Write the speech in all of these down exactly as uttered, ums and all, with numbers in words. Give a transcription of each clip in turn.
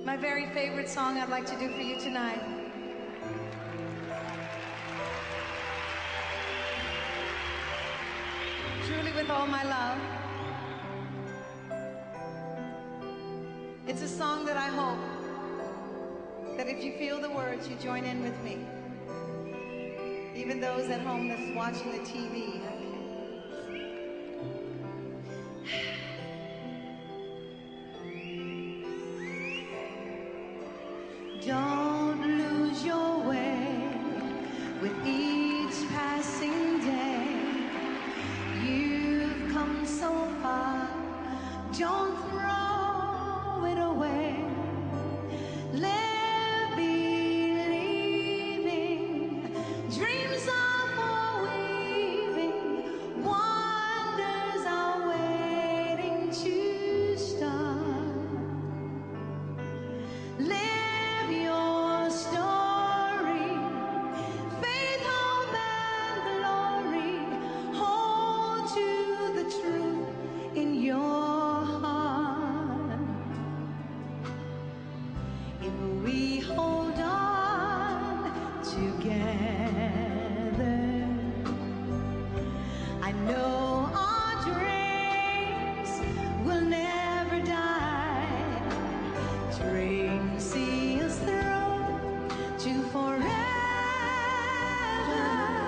My very favorite song I'd like to do for you tonight. Truly with all my love. It's a song that I hope that if you feel the words, you join in with me. Even those at home that's watching the T V. Don't lose your way with each passing day. You've come so far, don't throw it away. Live believing, dreams are for weaving, wonders are waiting to start. Live in your heart. If we hold on together, I know our dreams will never die. Dreams see us through to forever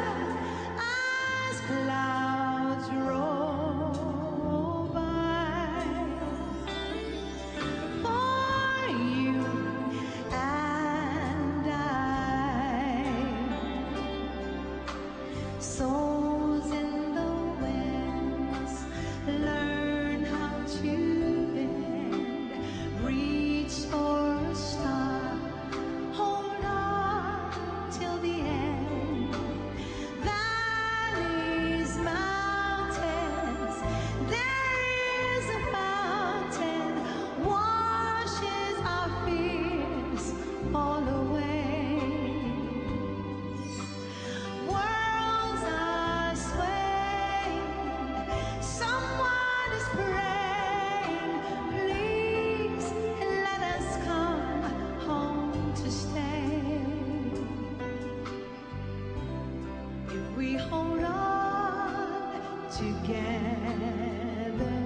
as clouds roll. Souls in the winds learn how to bend, reach for a star, hold on till the end. Valleys, mountains, there is a fountain, washes our fears all away. We hold on together,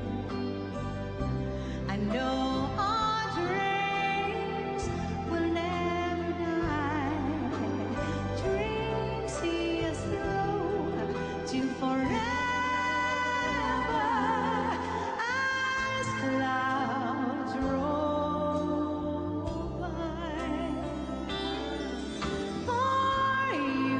I know our dreams will never die. Dreams see us through to forever as clouds roll by. For you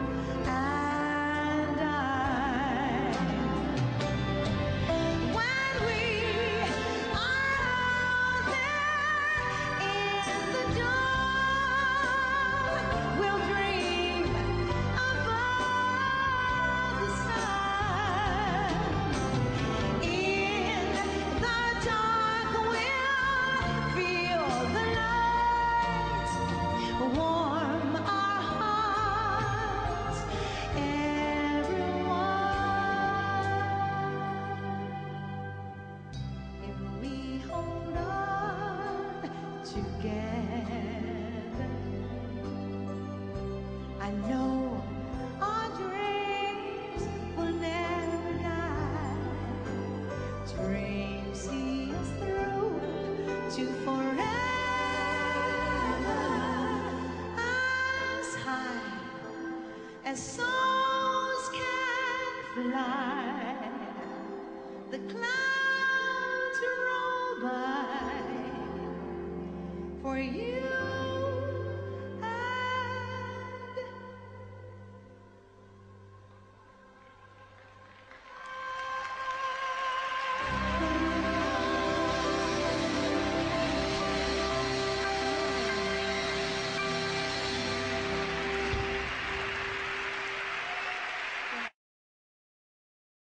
warm our hearts, everyone. If we hold on together, I know our dreams will never die. Dreams see us through to forever. As souls can fly, the clouds roll by. For you